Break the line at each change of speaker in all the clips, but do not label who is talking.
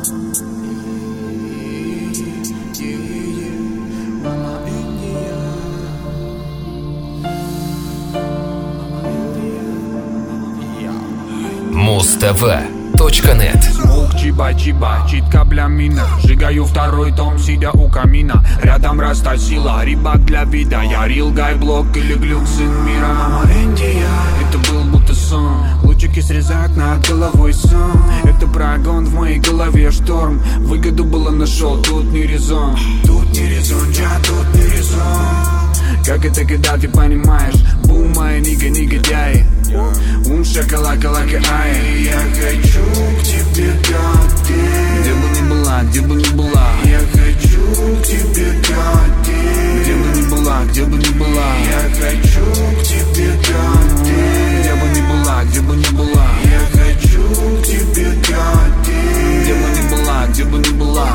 Muztv.net.
Звук чиба-чиба, читка блямина. Сжигаю второй дом, сидя у камина. Рядом раста сила, рыбак для вида. Я рил, гайблок или глюк, сын мира. Мама Индия, это был будто сон. Лучики срезают над головой сон. Это прогон, в моей голове шторм. Выгоду было нашел, тут не резон. Тут не резон, я тут не резон. Как это, когда ты понимаешь? Бум, мои негодяи. Шакалака-лака, ай. Я хочу к тебе, goddamn. Где бы ни была, где бы ни была. Я хочу к тебе, goddamn. Где бы ни была, где бы ни была. Я хочу к тебе, goddamn. Где бы ни была, где бы ни была. Я хочу к тебе, goddamn. Где бы ни была, где бы ни была.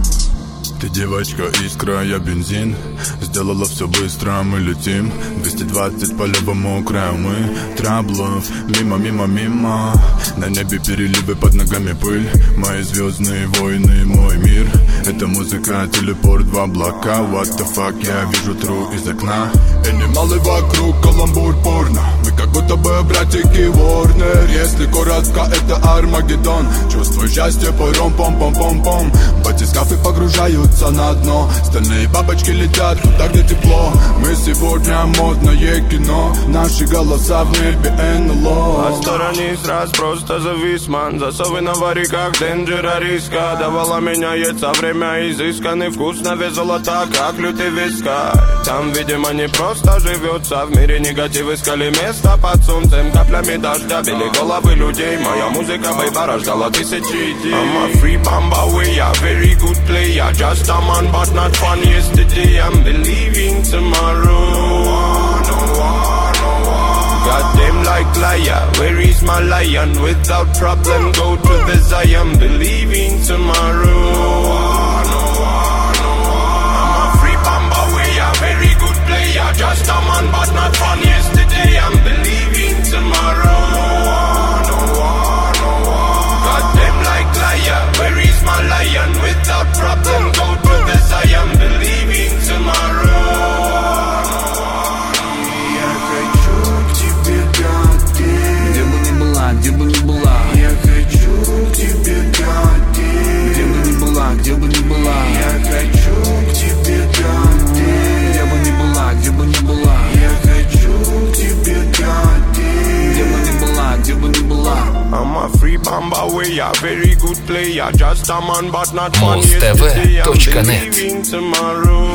Ты девочка искра, я бензин. Сделала все быстро, мы летим. 220 по левому краю, мы траблов. Мимо, мимо, мимо. На небе переливы, под ногами пыль. Мои звездные войны, мой мир. Это музыка, телепорт в облака. What the fuck, я вижу тру из окна. Анималы вокруг, каламбур, порно. Мы как будто бы братики Ворнер. Если коротко, это Армагеддон. Чувствую счастье, пором, пом-пом-пом-пом. Батискафы погружаются на дно. Стальные бабочки летят туда, где тепло. Мы сегодня модное кино. Наши голоса в небе НЛО.
Отсторонись раз, просто завис, ман. Засовы на вариках, денджера риска. Давала меняется время, изысканный вкус на вес золота, как лютый вискарь. Там, видимо, не просто живется. В мире негатив искали место под солнцем. Каплями дождя били головы людей. Моя музыка, бейба, рождала тысячи идей. I'm a free bamba, we are very good player. Just a man, but not fun yesterday. I'm believing tomorrow. No war. Goddamn like liar. Where is my lion? Without problem, go to the Zion. Believing tomorrow. No war. I'm a free bamba, we are very good player. Just a man, but not fun yesterday. I'm believing tomorrow. No war. Goddamn like liar. Where is my lion? Without problem, go to the Zion. Believing tomorrow.
Я хочу к тебе, goddamn. Где бы ни была, где бы ни была. Я хочу к тебе, goddamn. Где бы ни была, где бы ни была. Я хочу к тебе, goddamn. Где бы ни была, где бы ни была. Я хочу к тебе, goddamn. Где бы ни была, где бы ни была.
I'm a free bamba, we are very good player. Just a man, but not fun yesterday. I'm believing tomorrow.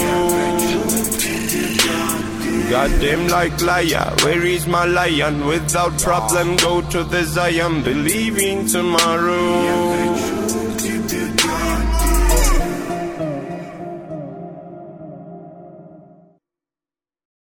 Goddamn like liar, where is my lion? Without problem, go to the Zion. Believing tomorrow.